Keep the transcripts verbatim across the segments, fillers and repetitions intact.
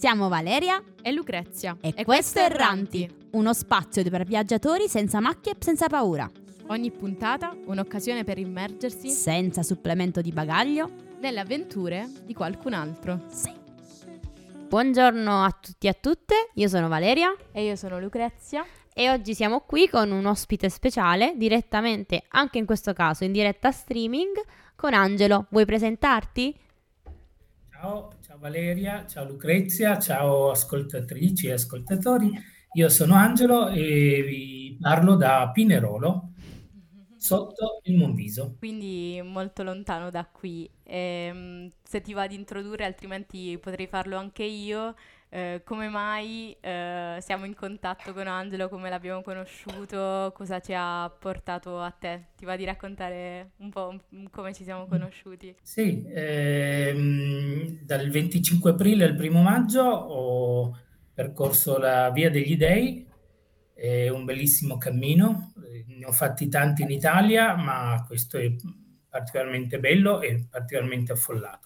Siamo Valeria e Lucrezia e, e questo è Erranti, uno spazio per viaggiatori senza macchie e senza paura. Ogni puntata un'occasione per immergersi senza supplemento di bagaglio nelle avventure di qualcun altro. Sì. Buongiorno a tutti e a tutte, io sono Valeria e io sono Lucrezia e oggi siamo qui con un ospite speciale, direttamente, anche in questo caso in diretta streaming, con Angelo. Vuoi presentarti? Ciao, ciao Valeria, ciao Lucrezia, ciao ascoltatrici e ascoltatori. Io sono Angelo e vi parlo da Pinerolo, sotto il Monviso. Quindi molto lontano da qui. E, se ti va di introdurre, altrimenti potrei farlo anche io. Eh, come mai eh, siamo in contatto con Angelo, come l'abbiamo conosciuto, cosa ci ha portato a te? Ti va di raccontare un po' come ci siamo conosciuti? Sì, ehm, dal venticinque aprile al primo maggio ho percorso la Via degli Dei, è un bellissimo cammino, ne ho fatti tanti in Italia, ma questo è particolarmente bello e particolarmente affollato.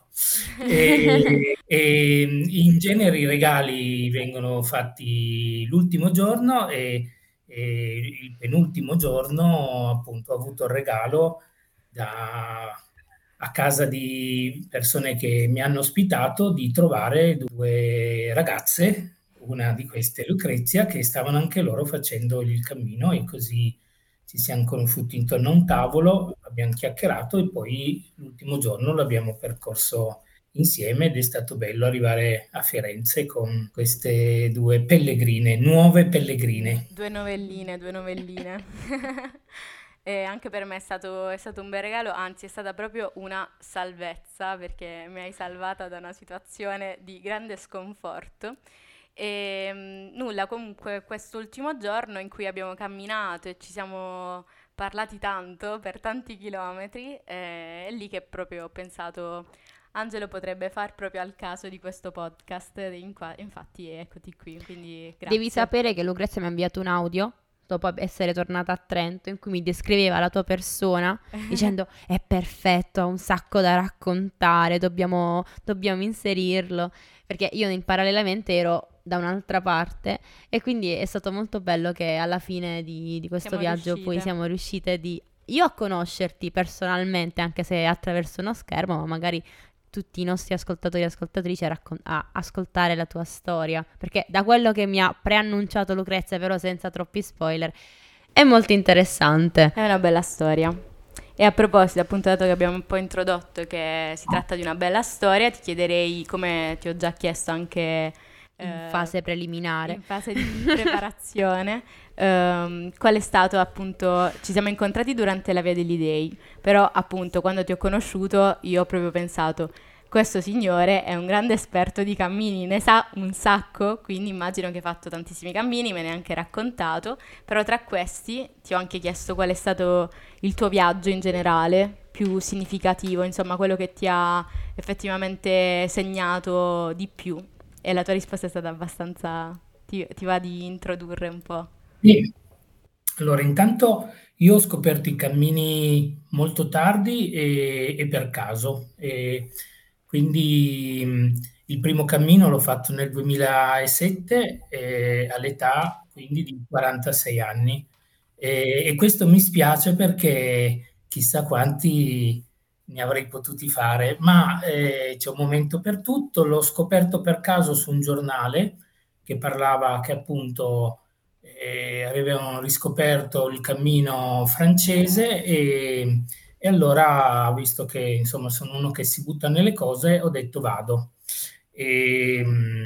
E, e in genere i regali vengono fatti l'ultimo giorno e, e il penultimo giorno appunto ho avuto il regalo da, a casa di persone che mi hanno ospitato di trovare due ragazze, una di queste Lucrezia, che stavano anche loro facendo il cammino e così ci siamo conosciuti intorno a un tavolo, abbiamo chiacchierato e poi l'ultimo giorno l'abbiamo percorso insieme ed è stato bello arrivare a Firenze con queste due pellegrine, nuove pellegrine. Due novelline, due novelline. E anche per me è stato, è stato un bel regalo, anzi è stata proprio una salvezza perché mi hai salvata da una situazione di grande sconforto. E mh, nulla, comunque quest'ultimo giorno in cui abbiamo camminato e ci siamo parlati tanto per tanti chilometri, eh, è lì che proprio ho pensato Angelo potrebbe far proprio al caso di questo podcast, in qua, infatti eccoti qui, quindi grazie. Devi sapere che Lucrezia mi ha inviato un audio dopo essere tornata a Trento in cui mi descriveva la tua persona dicendo è perfetto, ha un sacco da raccontare, dobbiamo, dobbiamo inserirlo, perché io in parallelamente ero da un'altra parte e quindi è stato molto bello che alla fine di, di questo siamo viaggio riuscite. poi siamo riuscite di io a conoscerti personalmente, anche se attraverso uno schermo, ma magari tutti i nostri ascoltatori e ascoltatrici a, raccon- a ascoltare la tua storia, perché da quello che mi ha preannunciato Lucrezia, però senza troppi spoiler, è molto interessante. È una bella storia. E a proposito, appunto, dato che abbiamo un po' introdotto che si tratta di una bella storia, ti chiederei, come ti ho già chiesto anche in eh, fase preliminare, in fase di preparazione, um, qual è stato appunto, ci siamo incontrati durante la Via degli Dei, però appunto quando ti ho conosciuto io ho proprio pensato questo signore è un grande esperto di cammini, ne sa un sacco, quindi immagino che hai fatto tantissimi cammini, me ne hai anche raccontato, però tra questi ti ho anche chiesto qual è stato il tuo viaggio in generale più significativo, insomma quello che ti ha effettivamente segnato di più. E la tua risposta è stata abbastanza... Ti, ti va di introdurre un po'? Sì. Allora, intanto io ho scoperto i cammini molto tardi e, e per caso. E quindi mh, il primo cammino l'ho fatto nel duemilasette eh, all'età quindi di quarantasei anni. E, e questo mi spiace perché chissà quanti ne avrei potuti fare, ma eh, c'è un momento per tutto. L'ho scoperto per caso su un giornale che parlava che appunto eh, avevano riscoperto il cammino francese e, e allora, visto che insomma sono uno che si butta nelle cose, ho detto vado. E,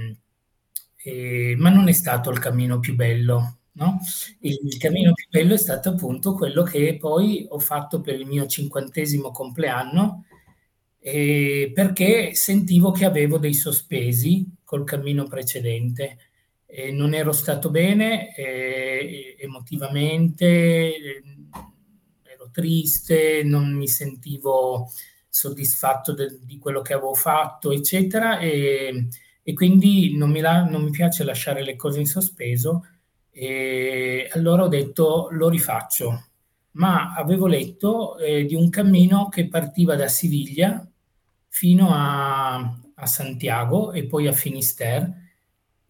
e, ma non è stato il cammino più bello. No? Il, il cammino più bello è stato appunto quello che poi ho fatto per il mio cinquantesimo compleanno, eh, perché sentivo che avevo dei sospesi col cammino precedente. Eh, non ero stato bene eh, emotivamente, eh, ero triste, non mi sentivo soddisfatto de- di quello che avevo fatto, eccetera, e, e quindi non mi, la- non mi piace lasciare le cose in sospeso. E allora ho detto lo rifaccio, ma avevo letto eh, di un cammino che partiva da Siviglia fino a, a Santiago e poi a Finisterre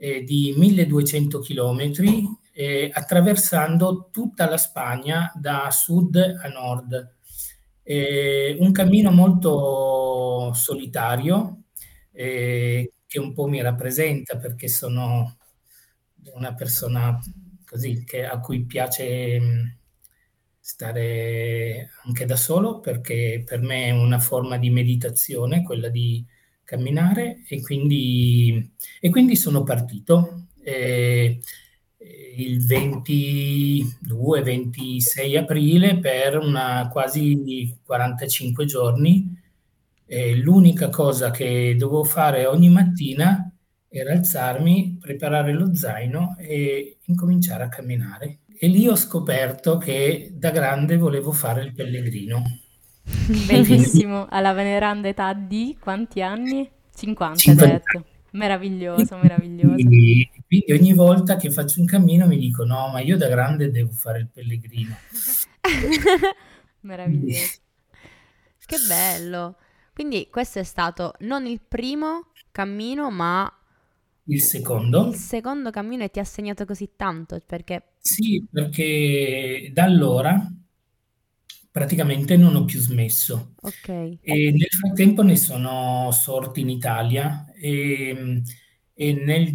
eh, di milleduecento chilometri, eh, attraversando tutta la Spagna da sud a nord. Eh, un cammino molto solitario, eh, che un po' mi rappresenta perché sono una persona così che, a cui piace mh, stare anche da solo, perché per me è una forma di meditazione quella di camminare, e quindi, e quindi sono partito. Eh, il ventidue ventisei aprile per una quasi quarantacinque giorni. Eh, l'unica cosa che dovevo fare ogni mattina era alzarmi, preparare lo zaino e incominciare a camminare. E lì ho scoperto che da grande volevo fare il pellegrino. E quindi Bellissimo, alla veneranda età di quanti anni? cinquanta hai cinquanta detto. anni. Meraviglioso, E meraviglioso. quindi, quindi ogni volta che faccio un cammino mi dico no, ma io da grande devo fare il pellegrino. Quindi, Meraviglioso. Che bello. Quindi questo è stato non il primo cammino, ma il il secondo, secondo cammino e ti ha segnato così tanto, perché... sì, perché da allora praticamente non ho più smesso. Ok. E nel frattempo ne sono sorti in Italia, e, e nel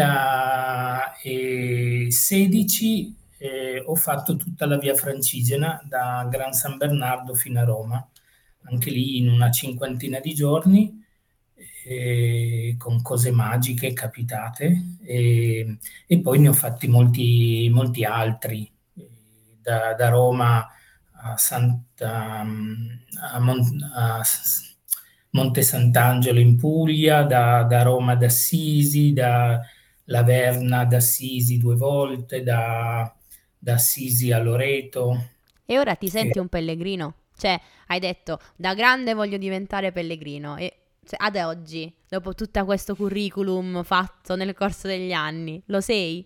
duemilasedici eh, ho fatto tutta la via Francigena da Gran San Bernardo fino a Roma, Mm. anche lì in una cinquantina di giorni, eh, con cose magiche capitate, e, e poi ne ho fatti molti, molti altri, eh, da, da Roma a, Santa, a, Mon- a S- Monte Sant'Angelo in Puglia, da, da Roma ad Assisi, da Laverna ad Assisi due volte, da, da Assisi a Loreto. E ora ti E- senti un pellegrino? Cioè, hai detto, da grande voglio diventare pellegrino. E cioè, ad oggi, dopo tutto questo curriculum fatto nel corso degli anni, lo sei?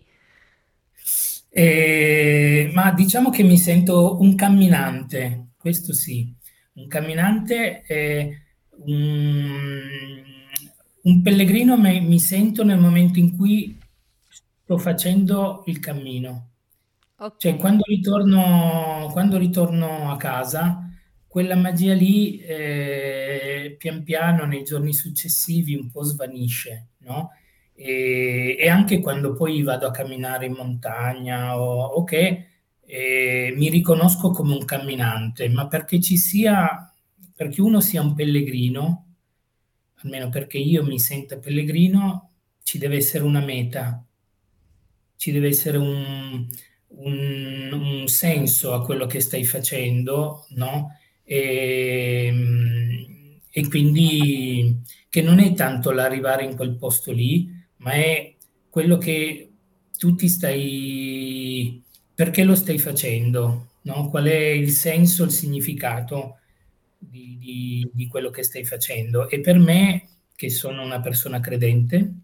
e- ma diciamo che mi sento un camminante, questo sì, un camminante, eh, un, un pellegrino me- mi sento nel momento in cui sto facendo il cammino. Cioè, Ok. quando ritorno, quando ritorno a casa, quella magia lì, eh, pian piano nei giorni successivi un po' svanisce, no? E, e anche quando poi vado a camminare in montagna o, o che, eh, mi riconosco come un camminante, ma perché ci sia, perché uno sia un pellegrino, almeno perché io mi senta pellegrino, ci deve essere una meta, ci deve essere un, un- un senso a quello che stai facendo, no? E, e quindi che non è tanto l'arrivare in quel posto lì, ma è quello che tu ti stai, perché lo stai facendo, no? Qual è il senso, il significato di, di- di quello che stai facendo. E per me, che sono una persona credente,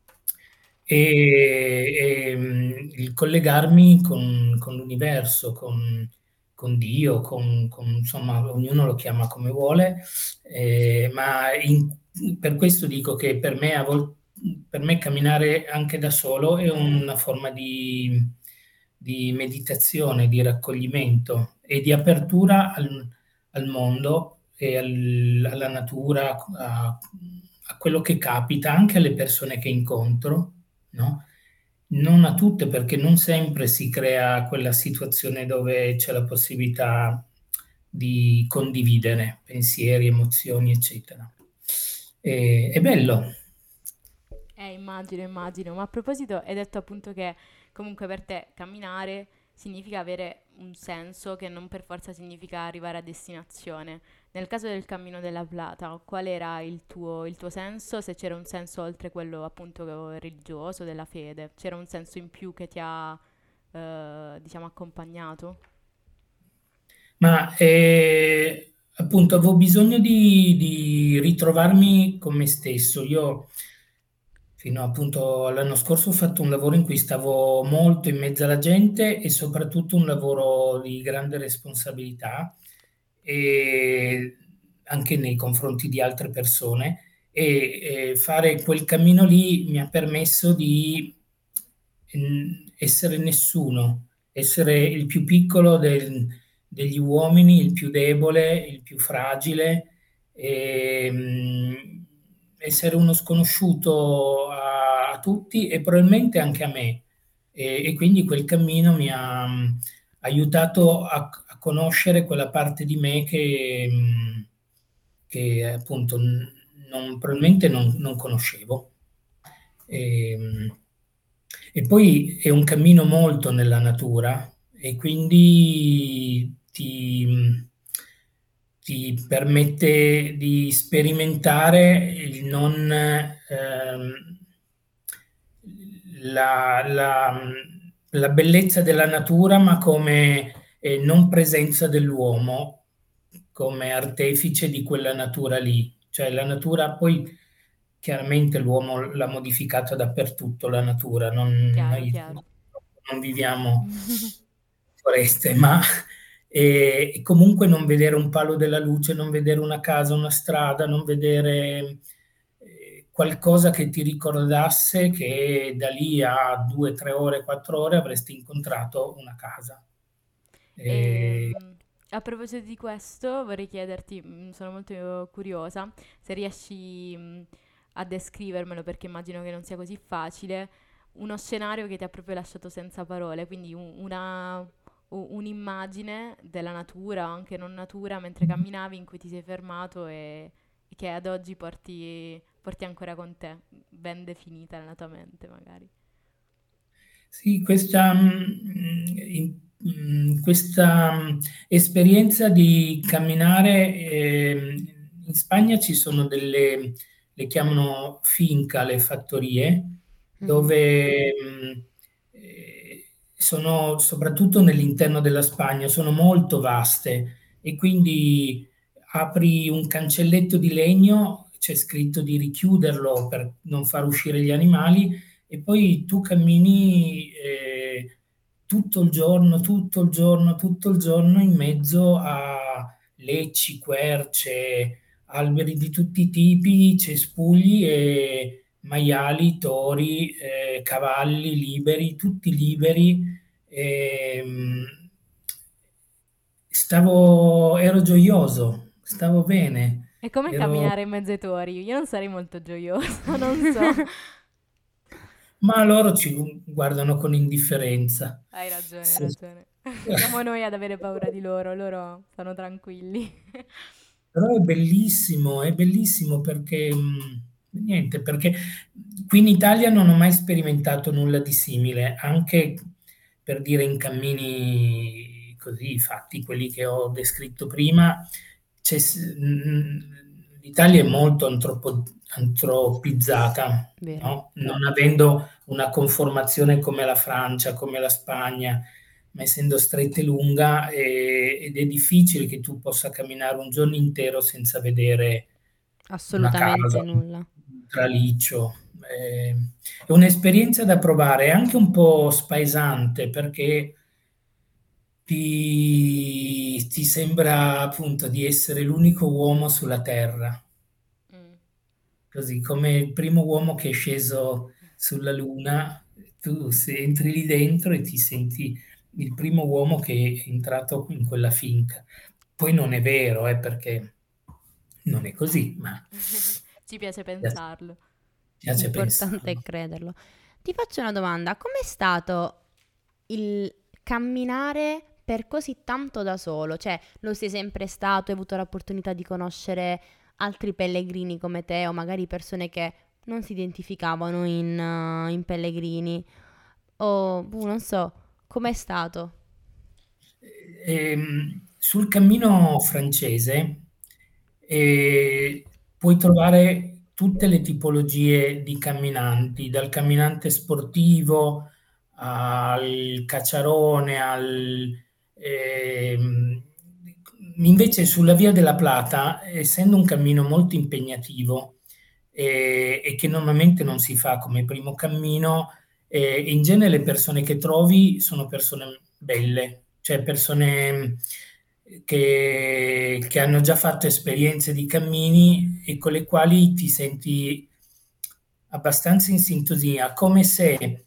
e, e, mh, il collegarmi con, con l'universo, con, con Dio, con, con- insomma, ognuno lo chiama come vuole, eh, ma in- per questo dico che per me, a vol- per me camminare anche da solo è una forma di, di meditazione, di raccoglimento e di apertura al, al mondo e al- alla natura, a, a quello che capita, anche alle persone che incontro, no? Non a tutte, perché non sempre si crea quella situazione dove c'è la possibilità di condividere pensieri, emozioni, eccetera. E- è bello. Eh, immagino, immagino. Ma a proposito, hai detto appunto che comunque per te camminare significa avere un senso che non per forza significa arrivare a destinazione. Nel caso del Cammino della Plata, qual era il tuo, il tuo senso? Se c'era un senso oltre quello appunto religioso, della fede, c'era un senso in più che ti ha, eh, diciamo, accompagnato? Ma eh, appunto avevo bisogno di, di ritrovarmi con me stesso. Io fino appunto all'anno scorso ho fatto un lavoro in cui stavo molto in mezzo alla gente e soprattutto un lavoro di grande responsabilità, e anche nei confronti di altre persone. e, e fare quel cammino lì mi ha permesso di mm, essere nessuno, essere il più piccolo del- degli uomini, il più debole, il più fragile, e, mm, essere uno sconosciuto a, a tutti e probabilmente anche a me. E, e quindi quel cammino mi ha mm, aiutato a, a conoscere quella parte di me che, mm, che appunto n- non- probabilmente non, non conoscevo. E, e poi è un cammino molto nella natura e quindi ti, ti permette di sperimentare il non, ehm, la, la- la bellezza della natura, ma come eh, non presenza dell'uomo, come artefice di quella natura lì. Cioè la natura poi chiaramente l'uomo l'ha modificata dappertutto, la natura, non, Chiaro, noi chiaro. non viviamo in foreste, ma e, e comunque non vedere un palo della luce, non vedere una casa, una strada, non vedere eh, qualcosa che ti ricordasse che da lì a due, tre ore, quattro ore avresti incontrato una casa. E, Ehm, a proposito di questo, vorrei chiederti, mm, sono molto curiosa, se riesci, mm, a descrivermelo, perché immagino che non sia così facile, uno scenario che ti ha proprio lasciato senza parole, quindi un- una, u- un'immagine della natura o anche non natura mentre camminavi in cui ti sei fermato e, e che ad oggi porti, porti ancora con te, ben definita nella tua mente magari. Sì, questa, mm, in- mm, questa mm, esperienza di camminare, ehm, in Spagna ci sono delle, le chiamano finca, le fattorie, Mhm. dove mm, eh, sono soprattutto nell'interno della Spagna, sono molto vaste e quindi apri un cancelletto di legno, c'è scritto di richiuderlo per non far uscire gli animali e poi tu cammini eh, tutto il giorno, tutto il giorno, tutto il giorno in mezzo a lecci, querce, alberi di tutti i tipi, cespugli e maiali, tori, eh, cavalli liberi, tutti liberi. Ehm, stavo, ero gioioso, stavo bene, E come ero. camminare in mezzo ai tori? Io non sarei molto gioiosa, non so. Ma loro ci guardano con indifferenza. Hai ragione, hai Sì. ragione. Siamo noi ad avere paura di loro, loro sono tranquilli. Però è bellissimo, è bellissimo perché, mh, niente, perché qui in Italia non ho mai sperimentato nulla di simile, anche per dire in cammini così fatti, quelli che ho descritto prima, c'è s- mh, l'Italia è molto antropo- antropizzata, Vero. no? Non avendo una conformazione come la Francia, come la Spagna, ma essendo stretta e lunga eh, ed è difficile che tu possa camminare un giorno intero senza vedere una casa, Assolutamente nulla. un traliccio. Eh, è un'esperienza da provare, è anche un po' spaesante perché ti, ti sembra appunto di essere l'unico uomo sulla Terra, Mm. così come il primo uomo che è sceso sulla Luna, tu se entri lì dentro e ti senti il primo uomo che è entrato in quella finca. Poi non è vero, eh, perché non è così, ma Ci piace piace, pensarlo. piace L'importante è pensarlo. crederlo. Ti faccio una domanda, com'è stato il camminare per così tanto da solo? Cioè, lo sei sempre stato, hai avuto l'opportunità di conoscere altri pellegrini come te o magari persone che non si identificavano in, eh, in pellegrini? O, boh, non so, com'è stato? Ehm, sul cammino francese eh, puoi trovare tutte le tipologie di camminanti, dal camminante sportivo al cacciarone, al, ehm, invece sulla Via della Plata, essendo un cammino molto impegnativo eh, e che normalmente non si fa come primo cammino, eh, in genere le persone che trovi sono persone belle, cioè persone che, che hanno già fatto esperienze di cammini e con le quali ti senti abbastanza in sintonia, come se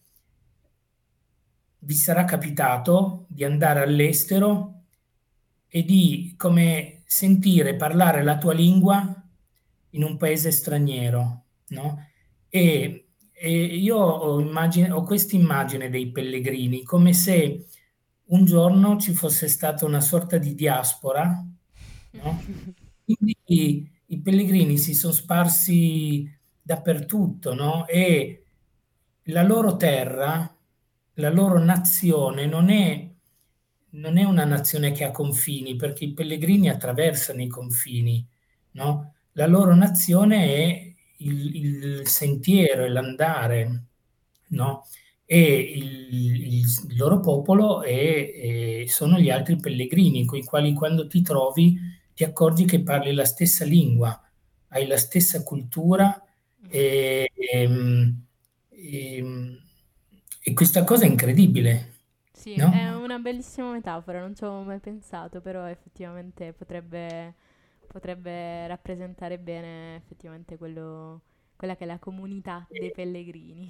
vi sarà capitato di andare all'estero e di come sentire parlare la tua lingua in un paese straniero, no? E, e io ho, immagine, ho questa immagine dei pellegrini come se un giorno ci fosse stata una sorta di diaspora, no? Quindi i, i pellegrini si sono sparsi dappertutto, no? E la loro terra, la loro nazione non è, non è una nazione che ha confini, perché i pellegrini attraversano i confini, no? La loro nazione è il, il sentiero, è l'andare, no? E il, il- il loro popolo è- è- sono gli altri pellegrini, con i quali quando ti trovi ti accorgi che parli la stessa lingua, hai la stessa cultura e, e- e- e questa cosa è incredibile, Sì, è no? una bellissima metafora, non ci avevo mai pensato, però effettivamente potrebbe, potrebbe rappresentare bene effettivamente quello, quella che è la comunità dei pellegrini.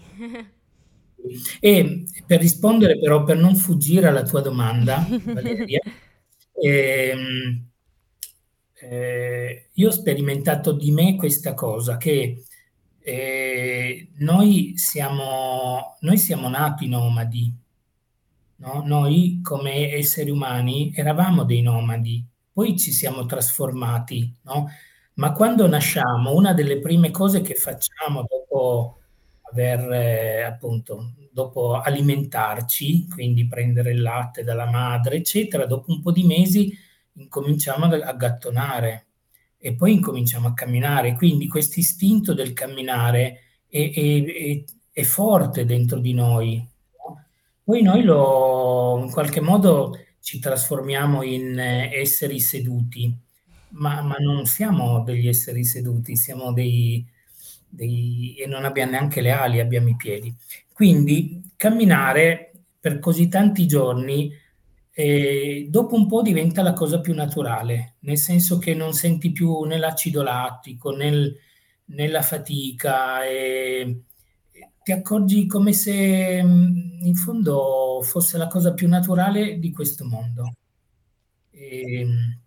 E per rispondere però, per non fuggire alla tua domanda, Valeria, ehm, eh, io ho sperimentato di me questa cosa, che eh, noi siamo, noi siamo nati nomadi, no? Noi come esseri umani eravamo dei nomadi, poi ci siamo trasformati, no? Ma quando nasciamo, una delle prime cose che facciamo dopo aver, eh, appunto, dopo alimentarci, quindi prendere il latte dalla madre, eccetera, dopo un po' di mesi incominciamo a a gattonare e poi incominciamo a camminare. Quindi questo istinto del camminare è, è- è- è forte dentro di noi, no? Poi noi lo, in qualche modo ci trasformiamo in eh, esseri seduti, ma, ma non siamo degli esseri seduti, siamo dei, dei- e non abbiamo neanche le ali, abbiamo i piedi. Quindi camminare per così tanti giorni, eh, dopo un po' diventa la cosa più naturale, nel senso che non senti più né l'acido lattico né, il- né la fatica, e ti accorgi come se mh, in fondo fosse la cosa più naturale di questo mondo. E-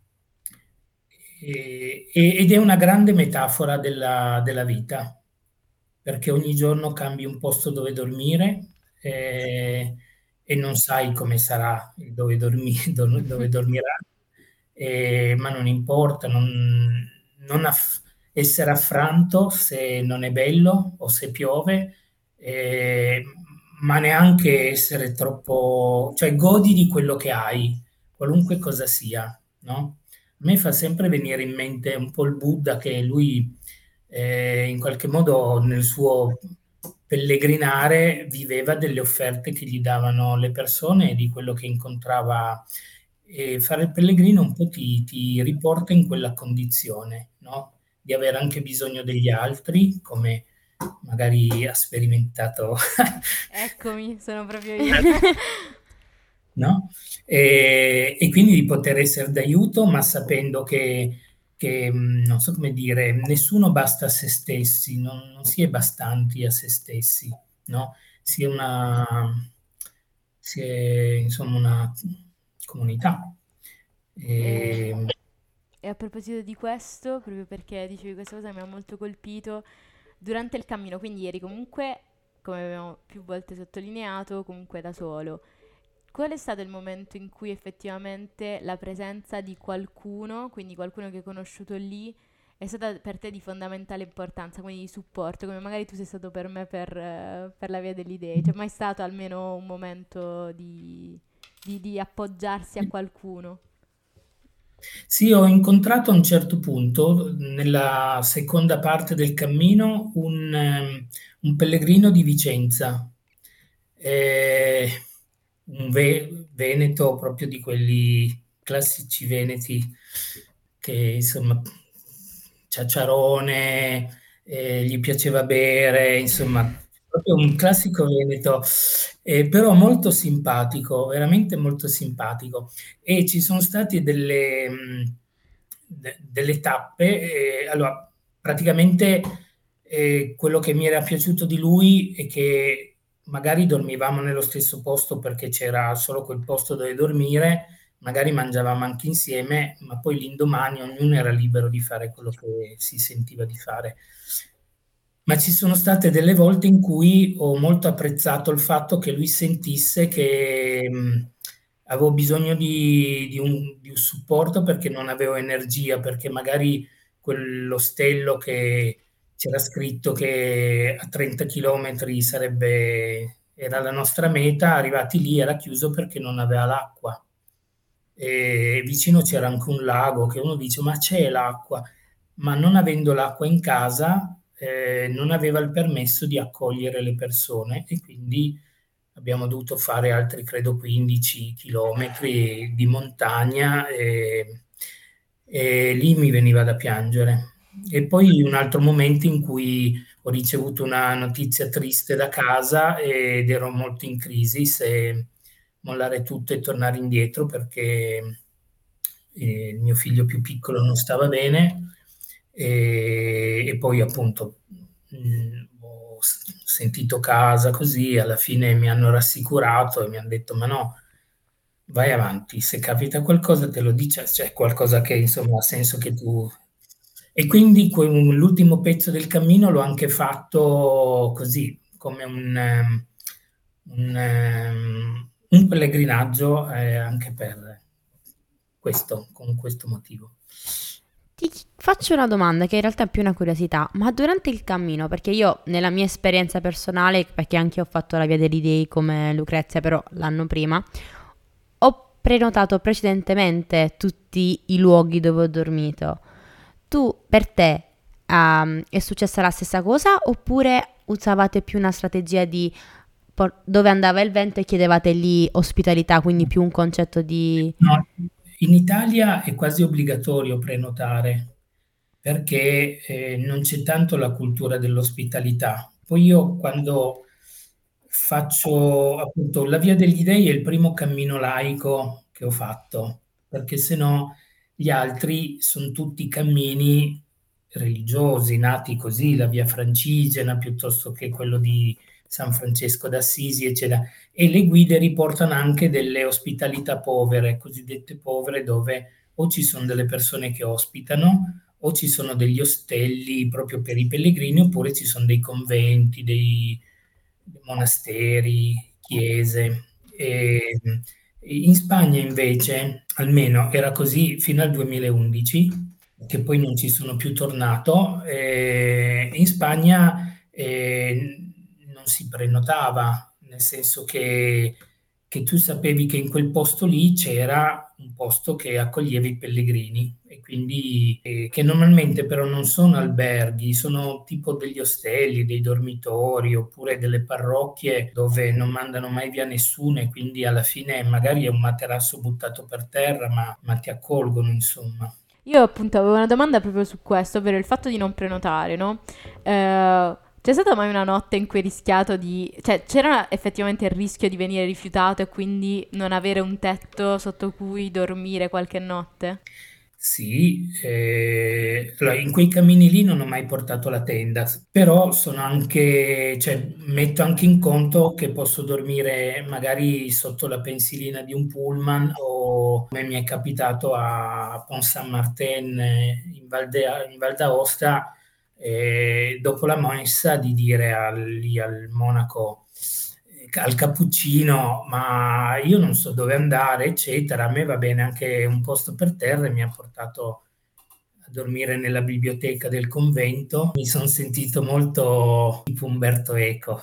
e- ed è una grande metafora della, della vita, perché ogni giorno cambi un posto dove dormire, eh, e non sai come sarà il dove, dormi- dove dove dormirai, eh, ma non importa, non, non aff- essere affranto se non è bello o se piove, eh, ma neanche essere troppo, cioè godi di quello che hai, qualunque cosa sia, no? A me fa sempre venire in mente un po' il Buddha, che lui eh, in qualche modo nel suo pellegrinare viveva delle offerte che gli davano le persone e di quello che incontrava. E fare il pellegrino un po' ti, ti riporta in quella condizione, no? Di avere anche bisogno degli altri, come magari ha sperimentato, Eccomi, sono proprio io. no? E, e quindi di poter essere d'aiuto, ma sapendo che, che, mh, non so come dire, nessuno basta a se stessi, non, non si è bastanti a se stessi, no? Si è una, si è, insomma, una comunità. E, E, e a proposito di questo, proprio perché dicevi questa cosa mi ha molto colpito, durante il cammino, quindi eri comunque, come abbiamo più volte sottolineato, comunque da solo. Qual è stato il momento in cui effettivamente la presenza di qualcuno, quindi qualcuno che hai conosciuto lì, è stata per te di fondamentale importanza, quindi di supporto, come magari tu sei stato per me per, eh, per la via delle idee? C'è mai stato almeno un momento di, di- di appoggiarsi a qualcuno? Sì, ho incontrato a un certo punto, nella seconda parte del cammino, un, ehm, un pellegrino di Vicenza, eh, un ve- veneto proprio di quelli classici veneti, che insomma, ciaciarone, eh, gli piaceva bere, insomma, proprio un classico veneto, eh, però molto simpatico, veramente molto simpatico. E ci sono state delle, mh, de- delle tappe. Eh, allora, praticamente eh, quello che mi era piaciuto di lui è che magari dormivamo nello stesso posto perché c'era solo quel posto dove dormire, magari mangiavamo anche insieme, ma poi l'indomani ognuno era libero di fare quello che si sentiva di fare. Ma ci sono state delle volte in cui ho molto apprezzato il fatto che lui sentisse che mh, avevo bisogno di, di un, di un supporto perché non avevo energia, perché magari quell'ostello che c'era scritto che a trenta chilometri sarebbe, era la nostra meta, arrivati lì era chiuso perché non aveva l'acqua. E vicino c'era anche un lago che uno dice: ma c'è l'acqua? Ma non avendo l'acqua in casa, eh, non aveva il permesso di accogliere le persone e quindi abbiamo dovuto fare altri, credo, quindici chilometri di montagna e, e lì mi veniva da piangere. E poi un altro momento in cui ho ricevuto una notizia triste da casa ed ero molto in crisi se mollare tutto e tornare indietro perché eh, il mio figlio più piccolo non stava bene e, e poi appunto mh, ho s- sentito casa così, alla fine mi hanno rassicurato e mi hanno detto: ma no, vai avanti, se capita qualcosa te lo dice, c'è qualcosa che insomma ha senso che tu... E quindi que- l'ultimo pezzo del cammino l'ho anche fatto così, come un, ehm, un, ehm, un pellegrinaggio, eh, anche per questo, con questo motivo. Ti ch- faccio una domanda che in realtà è più una curiosità, ma durante il cammino, perché io nella mia esperienza personale, perché anche io ho fatto la Via degli Dei come Lucrezia, però l'anno prima, ho prenotato precedentemente tutti i luoghi dove ho dormito. Tu, per te, ehm, è successa la stessa cosa oppure usavate più una strategia di por- dove andava il vento e chiedevate lì ospitalità, quindi più un concetto di... No, in Italia è quasi obbligatorio prenotare perché eh, non c'è tanto la cultura dell'ospitalità. Poi io quando faccio appunto la Via degli Dei è il primo cammino laico che ho fatto, perché se no gli altri sono tutti cammini religiosi, nati così, la Via Francigena piuttosto che quello di San Francesco d'Assisi, eccetera. E le guide riportano anche delle ospitalità povere, cosiddette povere, dove o ci sono delle persone che ospitano o ci sono degli ostelli proprio per i pellegrini, oppure ci sono dei conventi, dei, dei monasteri, chiese. E, in Spagna invece, almeno era così fino al duemilaundici, che poi non ci sono più tornato. Eh, in Spagna eh, non si prenotava, nel senso che, che tu sapevi che in quel posto lì c'era un posto che accoglieva i pellegrini e quindi eh, che normalmente però non sono alberghi, sono tipo degli ostelli, dei dormitori oppure delle parrocchie dove non mandano mai via nessuno e quindi alla fine magari è un materasso buttato per terra, ma, ma ti accolgono, insomma. Io appunto avevo una domanda proprio su questo, ovvero il fatto di non prenotare, no? Eh, c'è stata mai una notte in cui hai rischiato di... cioè c'era effettivamente il rischio di venire rifiutato e quindi non avere un tetto sotto cui dormire qualche notte? Sì, eh, allora, in quei cammini lì non ho mai portato la tenda, però sono anche, cioè, metto anche in conto che posso dormire magari sotto la pensilina di un pullman o come mi è capitato a Pont Saint-Martin eh, in Val d'A- in Val d'Aosta, eh, dopo la messa di dire al, lì al monaco, eh, al cappuccino, ma io non so dove andare, eccetera. A me va bene anche un posto per terra e mi ha portato a dormire nella biblioteca del convento. Mi sono sentito molto tipo Umberto Eco,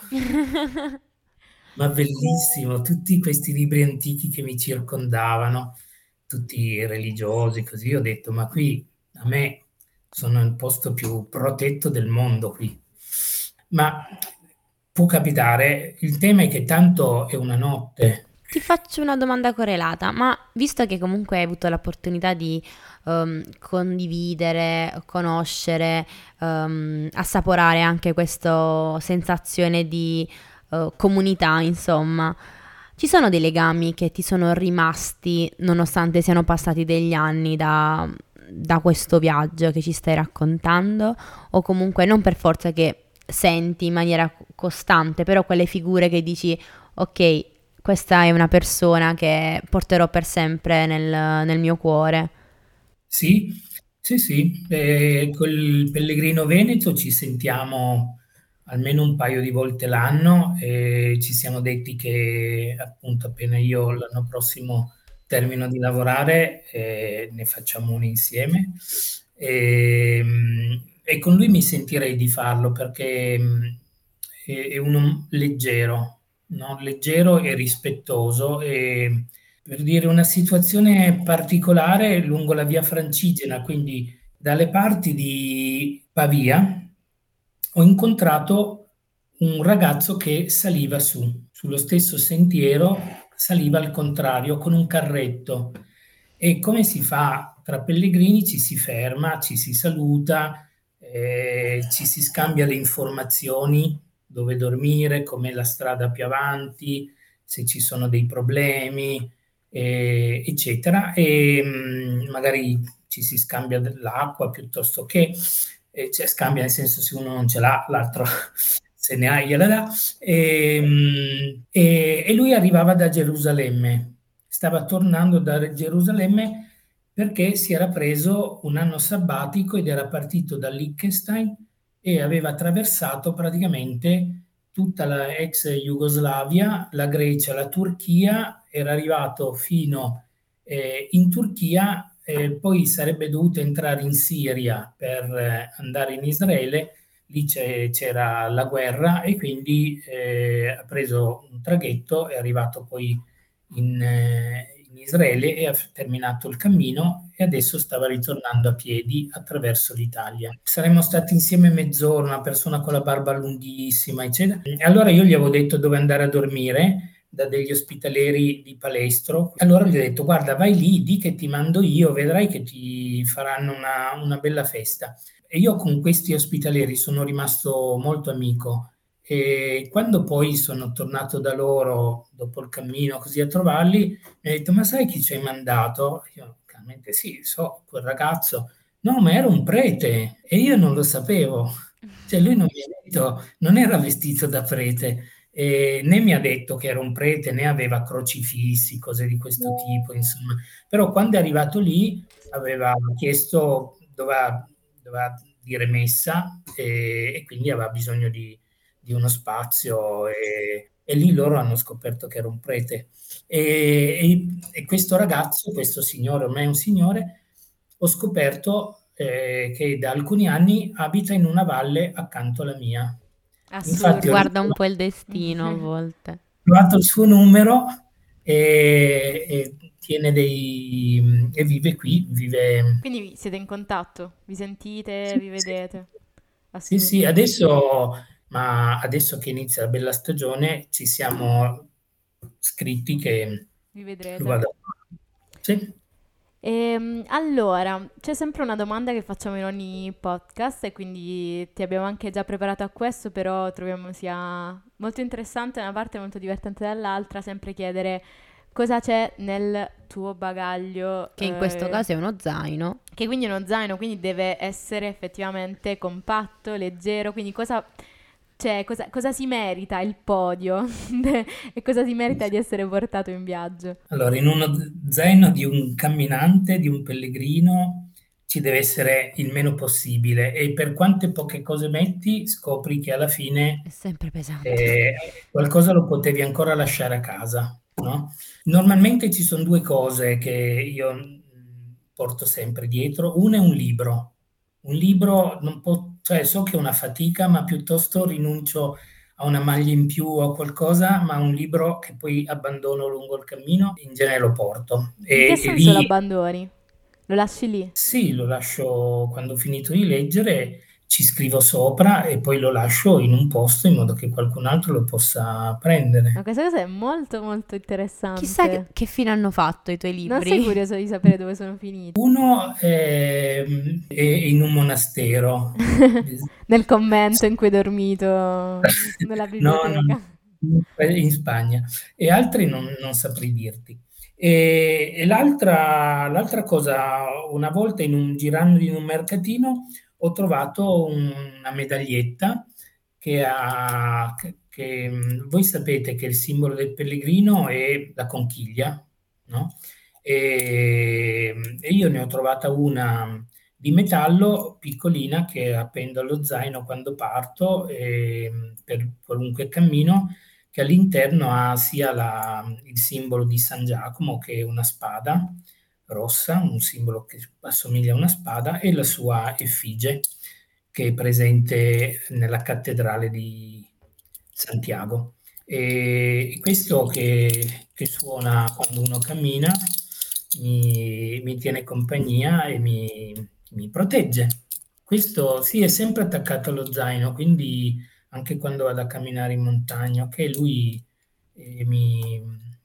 ma bellissimo, tutti questi libri antichi che mi circondavano, tutti religiosi, così ho detto, ma qui a me sono il posto più protetto del mondo qui. Ma può capitare, il tema è che tanto è una notte, Ti faccio una domanda correlata, ma visto che comunque hai avuto l'opportunità di ehm, condividere, conoscere, ehm, assaporare anche questa sensazione di eh, comunità, insomma, ci sono dei legami che ti sono rimasti nonostante siano passati degli anni da, da questo viaggio che ci stai raccontando? O comunque non per forza che senti in maniera costante, però quelle figure che dici, ok, questa è una persona che porterò per sempre nel, nel mio cuore. Sì, sì, sì. Eh, col Pellegrino Veneto ci sentiamo almeno un paio di volte l'anno e ci siamo detti che appunto appena io l'anno prossimo termino di lavorare, eh, ne facciamo una insieme. E, mm, e con lui mi sentirei di farlo perché mm, è, è uno leggero, no? Leggero e rispettoso. E, per dire una situazione particolare lungo la via Francigena, quindi dalle parti di Pavia, ho incontrato un ragazzo che saliva su, sullo stesso sentiero, saliva al contrario con un carretto. E come si fa tra pellegrini? Ci si ferma, ci si saluta, eh, ci si scambia le informazioni, dove dormire, com'è la strada più avanti, se ci sono dei problemi, eh, eccetera. E mh, magari ci si scambia dell'acqua piuttosto che, eh, cioè scambia nel senso se uno non ce l'ha, l'altro se ne ha gliela dà. E, mh, e- e lui arrivava da Gerusalemme, stava tornando da Gerusalemme perché si era preso un anno sabbatico ed era partito da Liechtenstein e aveva attraversato praticamente tutta la ex Jugoslavia, la Grecia, la Turchia, era arrivato fino eh, in Turchia, eh, poi sarebbe dovuto entrare in Siria per eh, andare in Israele, lì c'è- c'era la guerra e quindi eh, ha preso un traghetto, è arrivato poi in, eh, in Israele e ha f- terminato il cammino e adesso stava ritornando a piedi attraverso l'Italia. Saremmo stati insieme mezz'ora, una persona con la barba lunghissima, eccetera. E allora io gli avevo detto dove andare a dormire da degli ospitaleri di Palestro. Allora gli ho detto, guarda, vai lì, di che ti mando io, vedrai che ti faranno una, una bella festa. E io con questi ospitaleri sono rimasto molto amico. E quando poi sono tornato da loro dopo il cammino così a trovarli, mi ha detto, ma sai chi ci hai mandato? Io, chiaramente sì, so, quel ragazzo. No, ma era un prete e io non lo sapevo. Cioè lui non mi ha detto, non era vestito da prete, eh, né mi ha detto che era un prete, né aveva crocifissi, cose di questo tipo, insomma. Però quando è arrivato lì aveva chiesto, doveva, doveva dire messa e, e quindi aveva bisogno di, di uno spazio e, e lì loro hanno scoperto che era un prete. E, e- e questo ragazzo, questo signore, ormai è un signore, ho scoperto eh, che da alcuni anni abita in una valle accanto alla mia. Infatti ho Assurdo. Guarda un po' il destino a volte. trovato il suo numero e, e tiene dei, e vive qui, vive. Quindi vi- siete in contatto, vi sentite, Sì, vi sì, vedete. sì, sì, Assurdo. adesso, ma adesso che inizia la bella stagione ci siamo scritti che Vi lo vedrete. vado a fare. Sì, Ehm, allora, c'è sempre una domanda che facciamo in ogni podcast e quindi ti abbiamo anche già preparato a questo, però troviamo sia molto interessante da una parte e molto divertente dall'altra, sempre chiedere cosa c'è nel tuo bagaglio, Che in questo eh, caso è uno zaino. che quindi è uno zaino, quindi deve essere effettivamente compatto, leggero, quindi cosa, cioè, cosa, cosa si merita il podio e cosa si merita di essere portato in viaggio? allora in uno zaino di un camminante, di un pellegrino, ci deve essere il meno possibile e per quante poche cose metti scopri che alla È fine sempre pesante. eh, qualcosa lo potevi ancora lasciare a casa, no? Normalmente ci sono due cose che io mh, porto sempre dietro. Una è un libro. Un libro non può, cioè so che è una fatica, ma piuttosto rinuncio a una maglia in più o a qualcosa, ma un libro che poi abbandono lungo il cammino, in genere lo porto. In che E, e senso lo lì abbandoni? Lo lasci lì? sì, lo lascio quando ho finito di leggere, ci scrivo sopra e poi lo lascio in un posto in modo che qualcun altro lo possa prendere. Ma questa cosa è molto molto Chissà che, interessante. che fine hanno fatto i tuoi Non sei libri. curioso di sapere dove sono finiti? Uno è, è in un monastero. Nel convento in cui hai dormito, nella No, no, biblioteca. in Spagna. E altri non, non saprei dirti. E, e l'altra, l'altra cosa, una volta in un, girando in un mercatino, ho trovato un- una medaglietta che ha, che, che, mh, voi sapete che il simbolo del pellegrino è la conchiglia, no? E, e io ne ho trovata una di metallo piccolina che appendo allo zaino quando parto e, per qualunque cammino, che all'interno ha sia la- il simbolo di San Giacomo, che è una spada rossa, un simbolo che assomiglia a una spada, e la sua effigie, che è presente nella cattedrale di Santiago. E questo che, che suona quando uno cammina mi, mi tiene compagnia e mi, mi protegge. Questo sì, è sempre attaccato allo zaino, quindi anche quando vado a camminare in montagna, che lui eh, mi,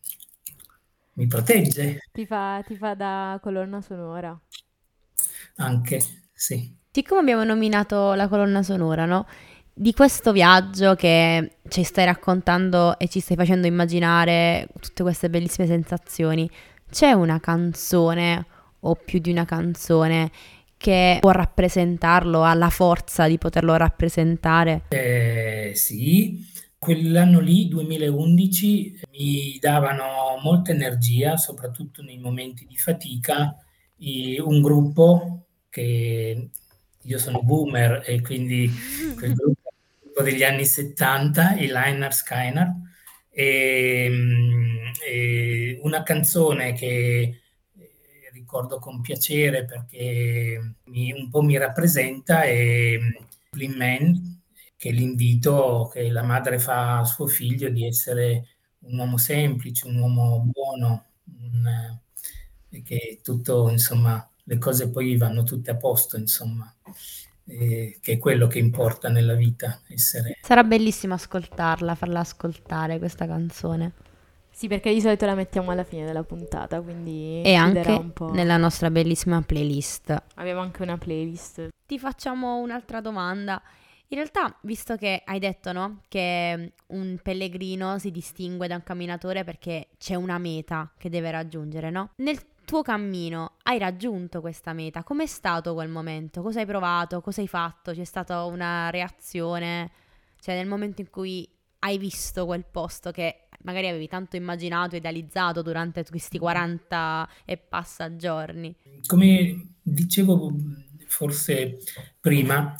mi protegge Ti fa, ti fa da colonna sonora. anche, sì. Siccome abbiamo nominato la colonna sonora, no? Di questo viaggio che ci stai raccontando e ci stai facendo immaginare tutte queste bellissime sensazioni, c'è una canzone o più di una canzone che può rappresentarlo, ha la forza di poterlo rappresentare? Eh, sì, quell'anno lì, duemilaundici, mi davano molta energia, soprattutto nei momenti di fatica, i- un gruppo che io sono boomer e quindi quel gruppo, gruppo degli anni settanta, i Lynyrd Skynyrd, e, mm, e una canzone che eh, ricordo con piacere perché mi- un po' mi rappresenta è Clean Man, che è l'invito che la madre fa a suo figlio di essere un uomo semplice, un uomo buono, un- e che tutto, insomma, le cose poi vanno tutte a posto, insomma, e che è quello che importa nella vita, essere. Sarà bellissimo ascoltarla, farla ascoltare questa canzone. Sì, perché di solito la mettiamo alla fine della puntata, quindi E chiuderà anche un po'. nella nostra bellissima playlist. Abbiamo anche una playlist. Ti facciamo un'altra domanda. In realtà, visto che hai detto, no, che un pellegrino si distingue da un camminatore perché c'è una meta che deve raggiungere, no? Nel tuo cammino hai raggiunto questa meta. Com'è stato quel momento? Cosa hai provato? Cosa hai fatto? C'è stata una reazione? Cioè, nel momento in cui hai visto quel posto che magari avevi tanto immaginato, idealizzato durante questi quaranta e passa giorni. Come dicevo forse prima,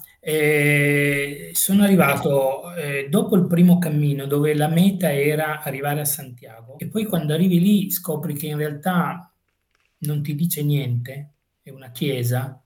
eh, sono arrivato eh, dopo il primo cammino dove la meta era arrivare a Santiago e poi quando arrivi lì scopri che in realtà non ti dice niente, è una chiesa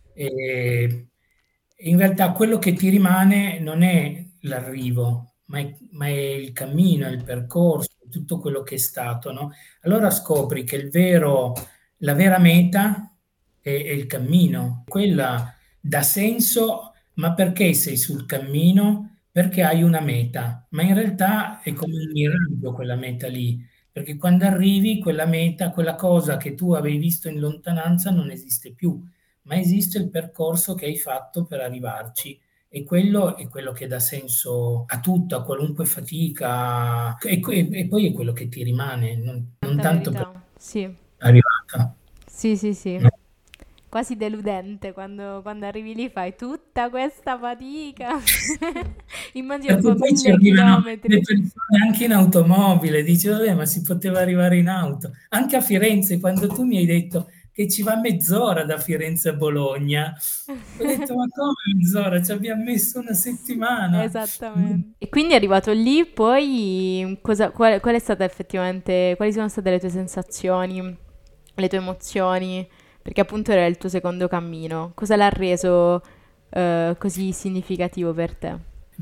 e e in realtà quello che ti rimane non è l'arrivo, ma è, ma è il cammino, il percorso, tutto quello che è stato, no? Allora scopri che il vero, la vera meta è, è il cammino. Quella dà senso, ma perché sei sul cammino? Perché hai una meta, ma in realtà è come un miraggio quella meta lì, perché quando arrivi quella meta, quella cosa che tu avevi visto in lontananza non esiste più, ma esiste il percorso che hai fatto per arrivarci. E quello è quello che dà senso a tutto, a qualunque fatica, e, e- e poi è quello che ti rimane, non, non Tanta tanto per verità. Sì, arrivata. sì, sì, sì. No? Quasi deludente quando, quando arrivi lì fai tutta questa fatica. Immagino Perché tipo poi ci mille arrivano le chilometri. persone anche in automobile, dici, vabbè, ma si poteva arrivare in auto. Anche a Firenze, quando tu mi hai detto che ci va mezz'ora da Firenze a Bologna, ho detto, ma come mezz'ora? Ci abbiamo messo una settimana. Esattamente. E quindi è arrivato lì, poi cosa, qual, qual è stata effettivamente, quali sono state le tue sensazioni, le tue emozioni? Perché appunto era il tuo secondo cammino. Cosa l'ha reso eh, così significativo per te?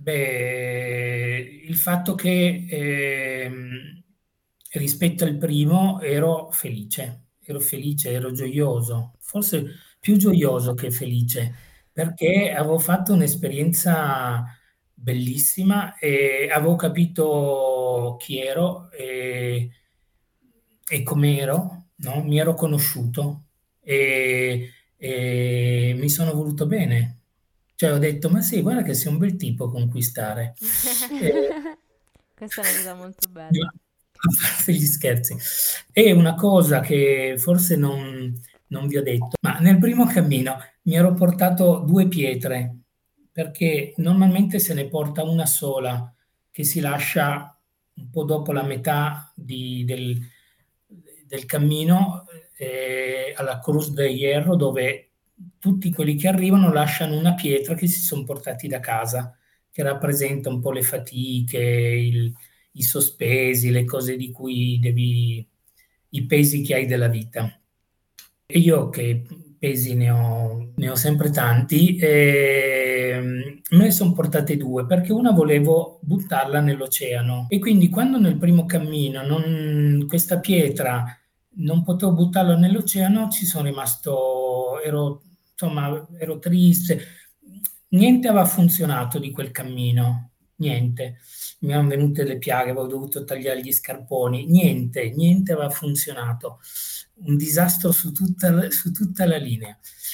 Beh, il fatto che ehm, rispetto al primo ero felice, ero felice, ero gioioso, forse più gioioso che felice, perché avevo fatto un'esperienza bellissima e avevo capito chi ero e, e com'ero, no? Mi ero conosciuto e, e mi sono voluto bene. Cioè ho detto, ma sì, guarda che sei un bel tipo a conquistare. E, Questa è una cosa molto no, bella. a parte gli scherzi. E una cosa che forse non, non vi ho detto, ma nel primo cammino mi ero portato due pietre, perché normalmente se ne porta una sola, che si lascia un po' dopo la metà di- del, del cammino, eh, alla Cruz de Hierro, dove tutti quelli che arrivano lasciano una pietra che si sono portati da casa, che rappresenta un po' le fatiche, il- i sospesi, le cose di cui devi, i pesi che hai della vita. E io che pesi ne ho, ne ho sempre tanti, e me ne sono portate due perché una volevo buttarla nell'oceano e quindi quando nel primo cammino non- questa pietra non potevo buttarla nell'oceano ci sono rimasto, ero, insomma, ero triste, niente aveva funzionato di quel cammino, niente. Mi erano venute le piaghe, avevo dovuto tagliare gli scarponi, niente, niente aveva funzionato, un disastro su tutta, la- su tutta la linea.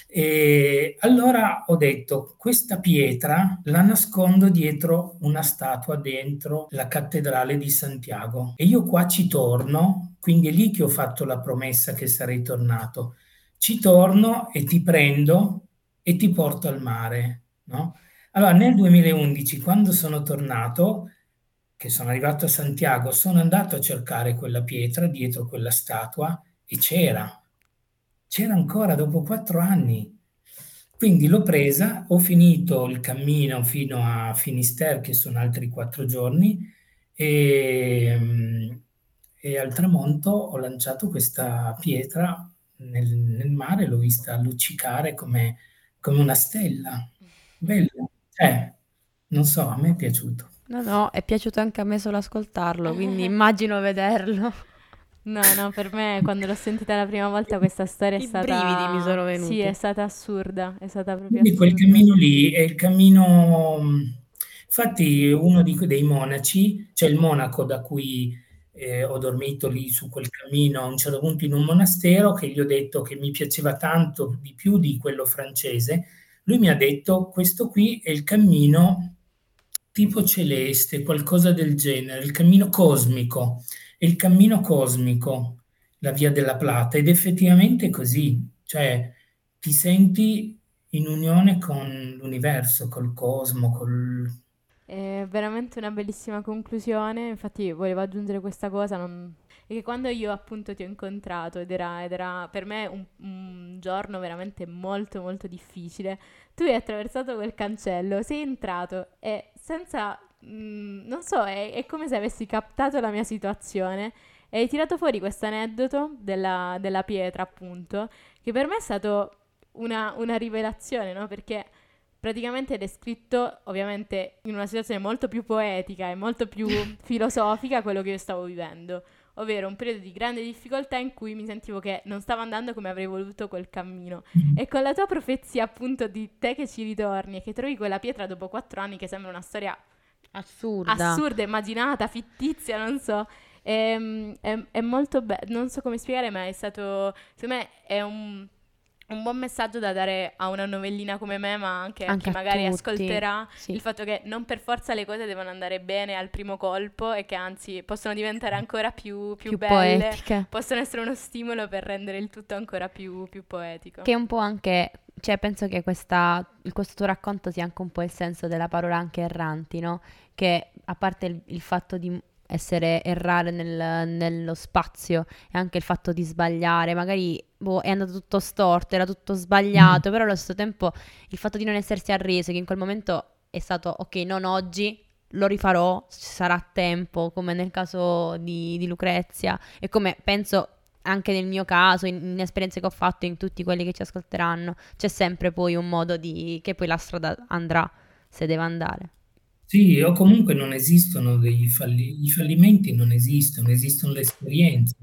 E allora ho detto, questa pietra la nascondo dietro una statua dentro la cattedrale di Santiago e io qua ci torno, quindi è lì che ho fatto la promessa che sarei tornato. Ci torno e ti prendo e ti porto al mare, no? Allora, nel duemilaundici, quando sono tornato, che sono arrivato a Santiago, sono andato a cercare quella pietra dietro quella statua e c'era, c'era ancora dopo quattro anni. Quindi l'ho presa, ho finito il cammino fino a Finisterre, che sono altri quattro giorni, e, mm, e al tramonto ho lanciato questa pietra nel, nel mare, l'ho vista luccicare come, come una stella. Bella, eh, non so, a me è piaciuto. No, no, è piaciuto anche a me solo ascoltarlo, quindi immagino vederlo. No, no, per me quando l'ho sentita la prima volta questa storia è I brividi mi stata... sono Sì, è venuti. stata assurda, è stata proprio Quindi quel assurda. cammino lì è il cammino, mh, infatti uno di que- dei monaci, cioè il monaco da cui eh, ho dormito lì su quel cammino a un certo punto in un monastero, che gli ho detto che mi piaceva tanto di più di quello francese, lui mi ha detto questo qui è il cammino tipo celeste, qualcosa del genere, il cammino cosmico, è il cammino cosmico, la via della Plata, ed effettivamente è così, cioè ti senti in unione con l'universo, col cosmo, col... È veramente una bellissima conclusione, infatti volevo aggiungere questa cosa, non- è che quando io appunto ti ho incontrato ed era, ed era per me un, un giorno veramente molto molto difficile, tu hai attraversato quel cancello, sei entrato e senza, mm, non so, è, è come se avessi captato la mia situazione e hai tirato fuori questo aneddoto della, della pietra appunto, che per me è stato una, una rivelazione, no? Perché praticamente è descritto ovviamente in una situazione molto più poetica e molto più filosofica quello che io stavo vivendo, ovvero un periodo di grande difficoltà in cui mi sentivo che non stava andando come avrei voluto quel cammino. E con la tua profezia appunto di te che ci ritorni e che trovi quella pietra dopo quattro anni che sembra una storia Assurda. assurda, immaginata, fittizia, non so. Ehm, È, è molto bello, non so come spiegare, ma è stato, secondo me è un, un buon messaggio da dare a una novellina come me, ma anche a Anche chi a magari tutti. ascolterà Sì, il fatto che non per forza le cose devono andare bene al primo colpo e che anzi possono diventare ancora più, più più belle, poetiche. possono essere uno stimolo per rendere il tutto ancora più, più poetico. Che è un po' anche, cioè penso che questa, questo tuo racconto sia anche un po' il senso della parola anche erranti, no? Che a parte il, il fatto di essere errare nel- nello spazio e anche il fatto di sbagliare, magari boh, è andato tutto storto, era tutto Mm. sbagliato, però allo stesso tempo il fatto di non essersi arreso, che in quel momento è stato ok, non oggi, lo rifarò, ci sarà tempo, come nel caso di, di Lucrezia, e come penso anche nel mio caso, in, in esperienze che ho fatto, in tutti quelli che ci ascolteranno, c'è sempre poi un modo di che poi la strada andrà se deve andare. Sì, o comunque non esistono dei falli- i fallimenti, non esistono, esistono le esperienze,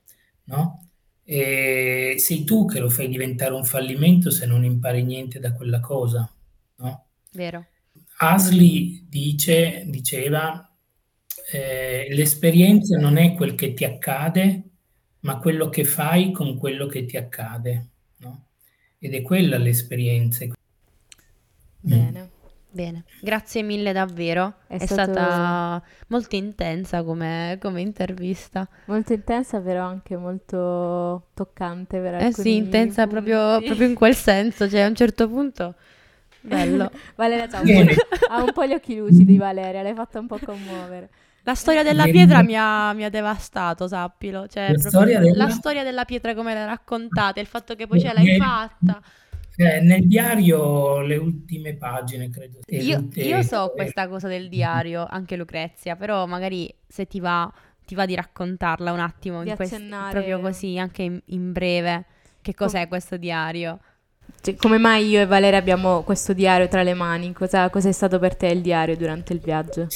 no? E sei tu che lo fai diventare un fallimento se non impari niente da quella cosa. no? Vero. Ashley dice, diceva, eh, l'esperienza non è quel che ti accade, ma quello che fai con quello che ti accade, no? Ed è quella l'esperienza. Bene. Bene, grazie mille davvero, È è stato- stata molto intensa come, come intervista. Molto intensa, però anche molto toccante per Eh alcuni sì, intensa proprio, punti. proprio in quel senso, cioè a un certo punto, bello. Valeria, ciao. Bene. Ha un po' gli occhi lucidi, Valeria, l'hai fatta un po' commuovere. La storia della Bene. pietra mi ha, mi ha devastato, sappilo, cioè La proprio storia della- la storia della pietra come la raccontate, il fatto che poi ce l'hai Nel- fatta. eh, nel diario le ultime pagine, credo. E Io, l'ult- io e- so questa cosa del diario, anche Lucrezia, però magari se ti va, ti va di raccontarla un attimo, Di in quest- accennare. proprio così, anche in, in breve, che cos'è questo diario? Cioè, come mai io e Valeria abbiamo questo diario tra le mani? Cosa, cos'è stato per te il diario durante il viaggio?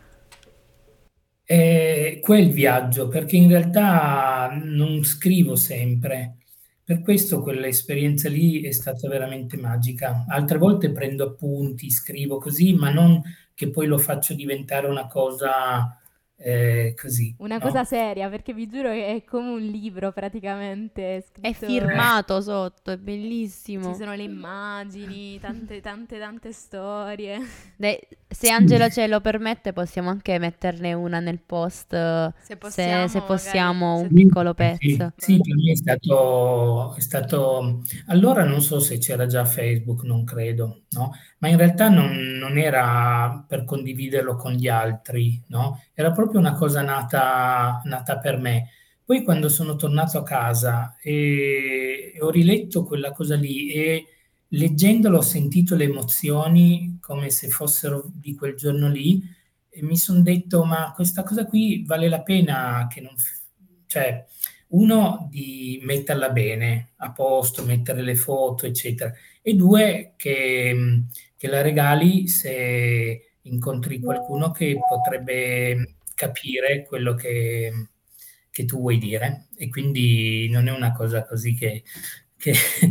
È quel viaggio, perché in realtà non scrivo sempre. Per questo quell'esperienza lì è stata veramente magica. Altre volte prendo appunti, scrivo così, ma non che poi lo faccio diventare una cosa eh, così. Una no? cosa seria, perché vi giuro che è come un libro praticamente scritto. È firmato sotto, è Ci bellissimo. sono le immagini, tante tante tante storie. Dai, se Angelo ce lo permette, possiamo anche metterne una nel post, eh, Se se, se possiamo, un Sì, piccolo sì, pezzo. sì, per me è stato, è stato... Allora non so se c'era già Facebook, non credo, no? Ma in realtà non, non era per condividerlo con gli altri, no? Era proprio una cosa nata, nata per me. Poi quando sono tornato a casa e, e ho riletto quella cosa lì e leggendolo ho sentito le emozioni come se fossero di quel giorno lì e mi sono detto, ma questa cosa qui vale la pena che non... f- Cioè, uno, di metterla bene, a posto, mettere le foto, eccetera, e due, che, mh, che la regali se incontri qualcuno che potrebbe capire quello che, che tu vuoi dire. E quindi non è una cosa così che, che,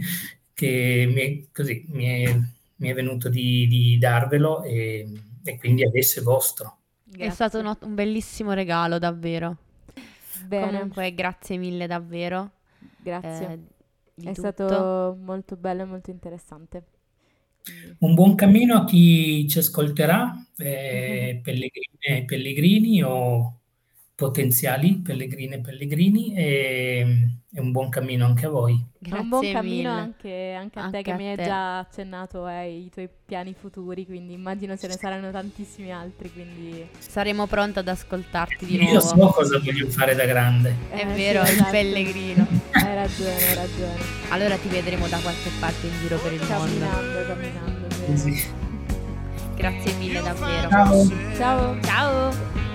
che mi, è, così, mi, è, mi è venuto di, di darvelo e, e quindi adesso è vostro. È stato uno- un bellissimo regalo, davvero. Bene, Comunque, grazie mille davvero. grazie. eh, di È tutto. stato molto bello e molto interessante. Quindi, Un buon cammino a chi ci ascolterà, eh, pellegrine e pellegrini o potenziali pellegrine e pellegrini, e, e un buon cammino anche a voi. Grazie un buon cammino mille. anche, anche a te Anche che a mi hai te. già accennato ai tuoi piani futuri, quindi immagino ce ne saranno tantissimi altri, quindi... Saremo pronti ad ascoltarti di Io nuovo. so cosa voglio fare da grande. È Eh, sì, vero, il esatto. pellegrino. Hai ragione, hai ragione. Allora ti vedremo da qualche parte in giro per il mondo. Camminando, camminando. bene. Così. Grazie mille davvero. Ciao. Ciao. Ciao.